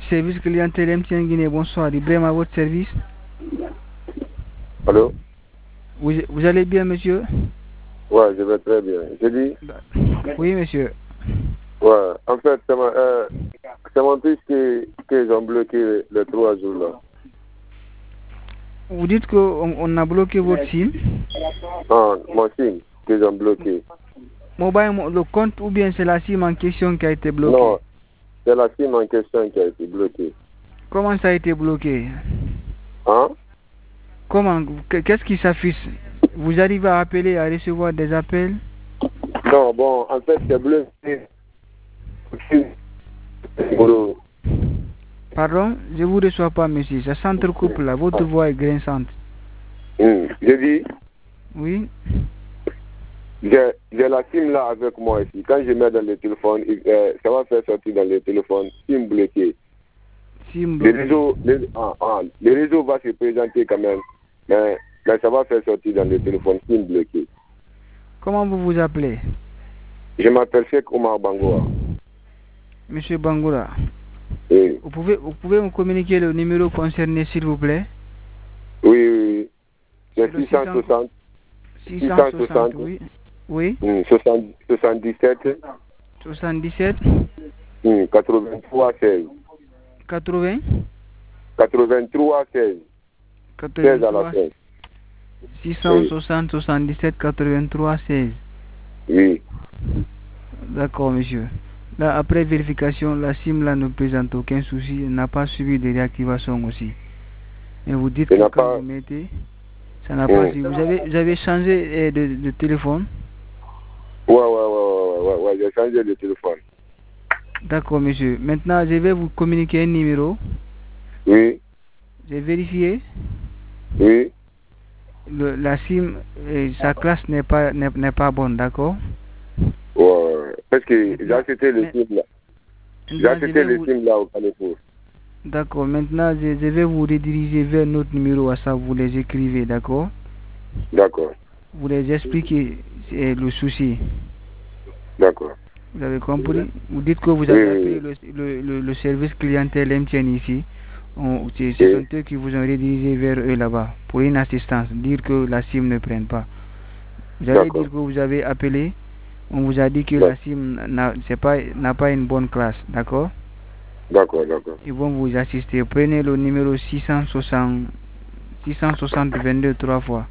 service clientèle MTN Guinée, bonsoir. Ibrahim à votre service. Allô? Vous allez bien, monsieur? Ouais, je vais très bien. J'ai dit? Oui, monsieur. Ouais, en fait, c'est mon fils qu'ils ont bloqué les 3 jours là. Vous dites qu'on a bloqué votre SIM? Ah, mon SIM, qu'ils ont bloqué. Le compte ou bien c'est la SIM en question qui a été bloquée? Non, c'est la SIM en question qui a été bloquée. Comment ça a été bloqué? Hein? Comment? Qu'est-ce qui s'affiche? Vous arrivez à appeler, à recevoir des appels? Non, bon, en fait, c'est bloqué. Pardon? Je ne vous reçois pas, monsieur. Ça s'entrecoupe là. Votre voix est grinçante. J'ai dit? Oui? J'ai la SIM là avec moi ici. Quand je mets dans le téléphone, ça va faire sortir dans le téléphone SIM bloqué. SIM bloqué. Le réseau va se présenter quand même, mais ça va faire sortir dans le téléphone SIM bloqué. Comment vous vous appelez? Je m'appelle Cheikh Omar Bangoura. Monsieur Bangoura. Oui. Vous pouvez me communiquer le numéro concerné, s'il vous plaît? Oui. C'est 660. 660, oui. Oui. 77. 77. 83 16. 80. 83 16. 16 à la fin. 660 77 83 16. Oui. D'accord, monsieur. Là, après vérification, la SIM là ne présente aucun souci. Elle n'a pas subi de réactivation aussi. Et vous dites que quand vous mettez, ça n'a pas suivi. Vous avez changé de téléphone? Ouais, j'ai changé de téléphone. D'accord, monsieur. Maintenant, je vais vous communiquer un numéro. Oui. J'ai vérifié. Oui. La SIM, sa classe n'est pas bonne, d'accord? Ouais, parce que j'ai acheté le SIM là. J'ai acheté le SIM là au Carrefour. D'accord, maintenant je vais vous rediriger vers notre numéro à ça, vous les écrivez, d'accord? D'accord. Vous les expliquez le souci. D'accord. Vous avez compris? Vous dites que vous avez appelé le service clientèle MTN ici. Ce sont eux qui vous ont redirigé vers eux là-bas pour une assistance, dire que la SIM ne prenne pas. Vous allez dire que vous avez appelé, on vous a dit que la SIM n'a pas une bonne classe, d'accord? D'accord. Ils vont vous assister. Prenez le numéro 660 22 3 fois.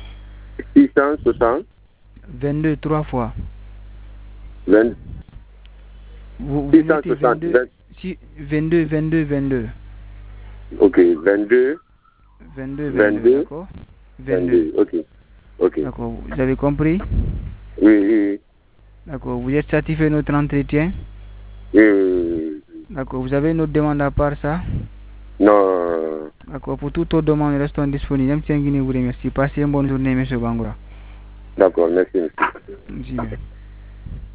660 22 3 fois. 20. Vous mettez 22. Ok, 22. 22, d'accord? 22. Ok. D'accord, vous avez compris? Oui. D'accord, vous êtes satisfait de notre entretien? Oui. D'accord, vous avez une autre demande à part ça? Non. D'accord, pour toute autre demande, restons disponibles. Je vous remercie. Passez une bonne journée, M. Bangoura. D'accord, merci. Merci.